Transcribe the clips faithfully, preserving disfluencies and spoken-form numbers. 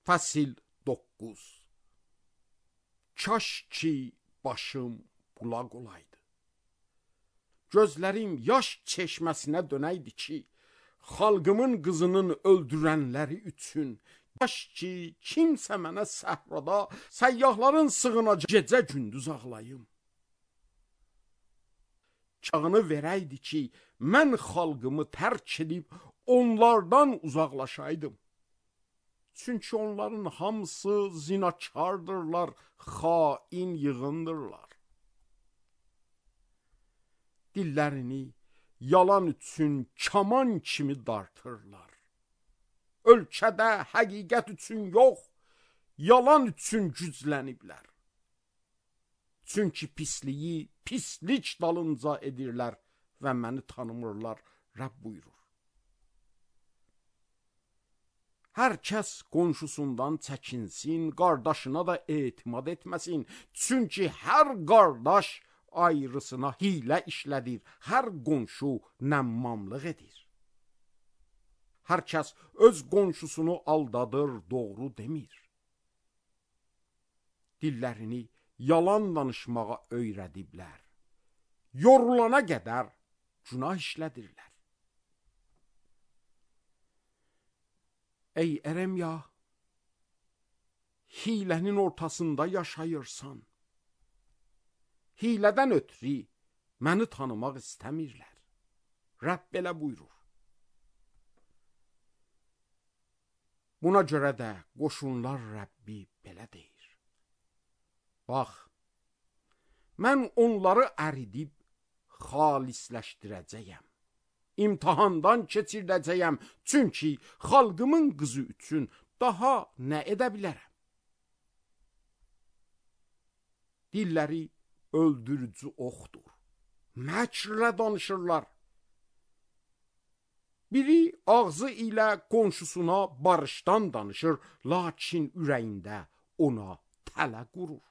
Fəsil doqquz. Kaş ki başım bulaq olaydı, gözlərim yaş çeşməsinə dönəydi ki, xalqımın qızının öldürənləri üçün, kaş ki kimsə mənə səhrada səyyahların sığınacağı gecə gündüz ağlayım. Çağını verəydi ki, mən xalqımı tərk edib onlardan uzaqlaşaydım. Çünki onların hamısı zinakardırlar, xain yığındırlar. Dillərini yalan üçün kaman kimi dartırlar. Ölkədə həqiqət üçün yox, yalan üçün gücləniblər. Çünki pisliyi pislik dalınca edirlər və məni tanımırlar, Rəbb buyurur. Hər kəs qonşusundan çəkinsin, qardaşına da etimad etməsin. Çünki hər qardaş ayrısına hilə işlədir, hər qonşu nəmmamlıq edir. Hər kəs öz qonşusunu aldadır, doğru demir. Dillərini yalan danışmağa öyrədiblər. Yorulana qədər günah işlədirlər. Ey Eremya, hilənin ortasında yaşayırsan. Hilədən ötürü məni tanımaq istəmirlər. Rəbb belə buyurur. Buna görə də qoşunlar Rəbbi belə deyir. Bax, mən onları əridib xalisləşdirəcəyəm. İmtahandan keçirdəcəyəm, çünki xalqımın qızı üçün daha nə edə bilərəm? Dilləri öldürücü oxdur, məkrlə danışırlar. Biri ağzı ilə qonşusuna barışdan danışır, lakin ürəyində ona tələ qurur.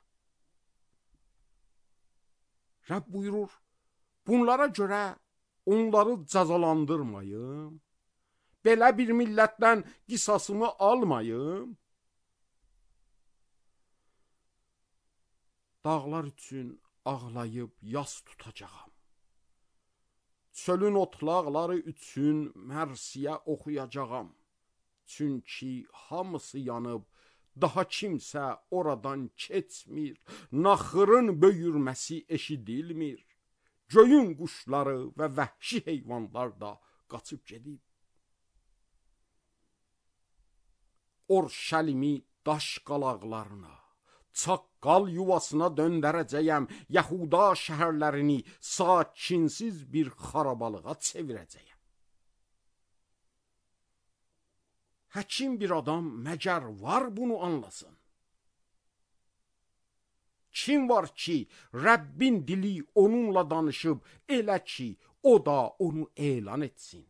Rəbb buyurur, bunlara görə onları cəzalandırmayım, belə bir millətdən qisasımı almayım. Dağlar üçün ağlayıb yas tutacağam. Çölün otlaqları üçün mərsiyə oxuyacağam. Çünki hamısı yanıb, daha kimsə oradan keçmir. Naxırın böyürməsi eşidilmir. Göyün quşları və vəhşi heyvanlar da qaçıb gedib. Orşəlimi daş qalaqlarına, çaqqal yuvasına döndərəcəyəm. Yahuda şəhərlərini sakinsiz bir xarabalığa çevirəcəyəm. Həkim bir adam məgər var bunu anlasın? Kim var ki, Rəbbin dili onunla danışıb, elə ki, o da onu elan etsin?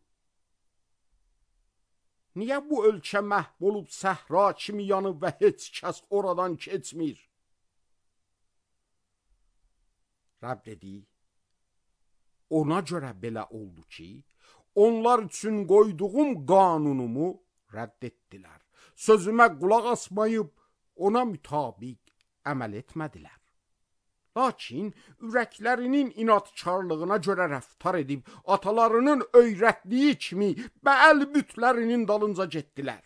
Niyə bu ölkə məhv olub səhra kimi yanıb və heç kəs oradan keçmir? Rəbb dedi, ona görə belə oldu ki, onlar üçün qoyduğum qanunumu rədd etdilər. Sözümə qulaq asmayıb, ona mütabiq əməl etmədilər. Lakin ürəklərinin inatkarlığına görə rəftar edib, atalarının öyrətdiyi kimi Bəəl bütlərinin dalınca getdilər.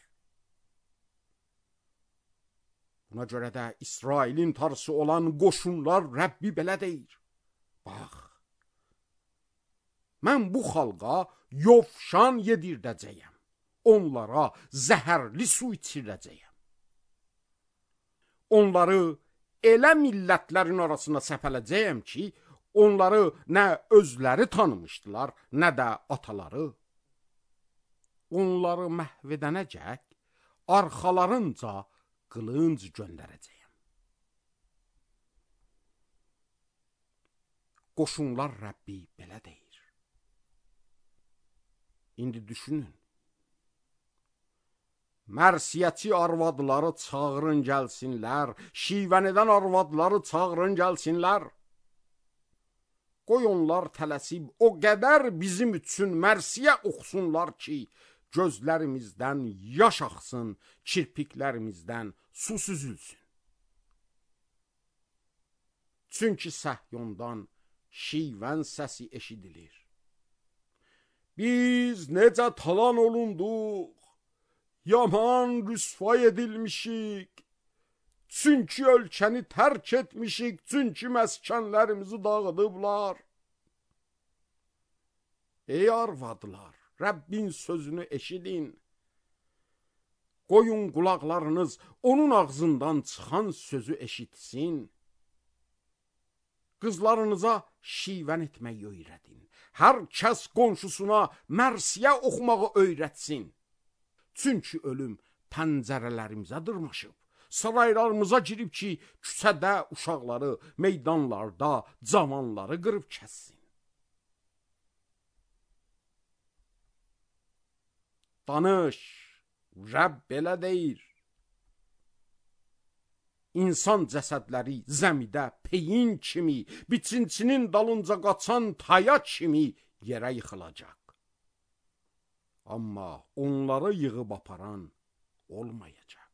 Buna görə də İsrailin tarısı olan qoşunlar Rəbbi belə deyir. Bax, mən bu xalqa yovşan yedirdəcəyəm. Onlara zəhərli su içirdəcəyəm. Onları elə millətlərin arasına səpələcəyəm ki, onları nə özləri tanımışdılar, nə də ataları. Onları məhv edənəcək, arxalarınca qılınc göndərəcəyəm. Qoşunlar Rəbbi belə deyir. İndi düşünün. Mərsiyəçi arvadları çağırın gəlsinlər, şivənidən arvadları çağırın gəlsinlər. Qoy onlar tələsib o qədər bizim üçün mərsiyə oxusunlar ki, gözlərimizdən yaş axsın, kirpiklərimizdən su süzülsün. Çünki Səhyondan şivən səsi eşidilir. Biz necə talan olunduq, yaman rüsvay edilmişik. Çünki ölkəni tərk etmişik, çünki məskənlərimizi dağıdıblar. Ey arvadlar, Rəbbin sözünü eşidin. Qoyun qulaqlarınız onun ağzından çıxan sözü eşitsin. Qızlarınıza şivən etməyi öyrədin. Hər kəs qonşusuna mərsiyə oxumağı öyrətsin. Çünki ölüm pəncərələrimizə dırmaşıb. Saraylarımıza girib ki, küçədə uşaqları, meydanlarda cavanları qırıb kəssin. Danış, Rəbb belə deyir. İnsan cəsədləri zəmidə peyin kimi, biçinçinin dalınca qaçan taya kimi yerə yıxılacaq. Amma onları yığıb aparan olmayacaq.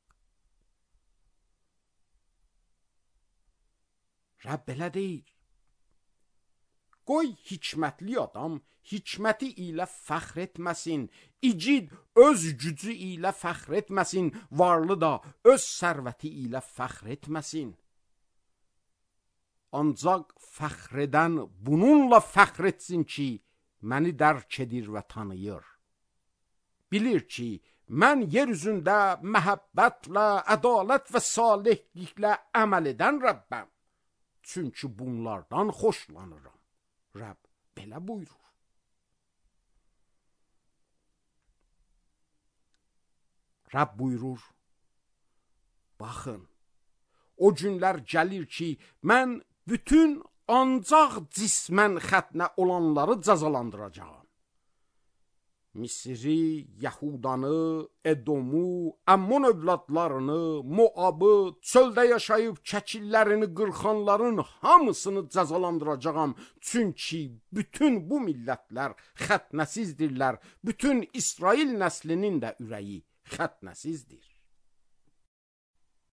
Rəbb belə deyir. Qoy hikmətli adam hikməti ilə fəxr etməsin, igid öz gücü ilə fəxr etməsin, varlı da öz sərvəti ilə fəxr etməsin. Ancaq fəxr edən bununla fəxr etsin ki, məni dərk edir və tanıyır. Bilir ki, mən yer üzündə məhəbbətlə, ədalət və salihliklə əməl edən Rəbbəm. Çünki bunlardan xoşlanıram. Rəbb belə buyurur. Rəbb buyurur, baxın, o günlər gəlir ki, mən bütün ancaq cismən xətnə olanları cəzalandıracağam. Misri, Yahudanı, Edomu, Əmmon övladlarını, Moabı, çöldə yaşayıb çəkillərini qırxanların hamısını cəzalandıracağam. Çünki bütün bu millətlər xətnəsizdirlər, bütün İsrail nəslinin də ürəyi xətnəsizdir.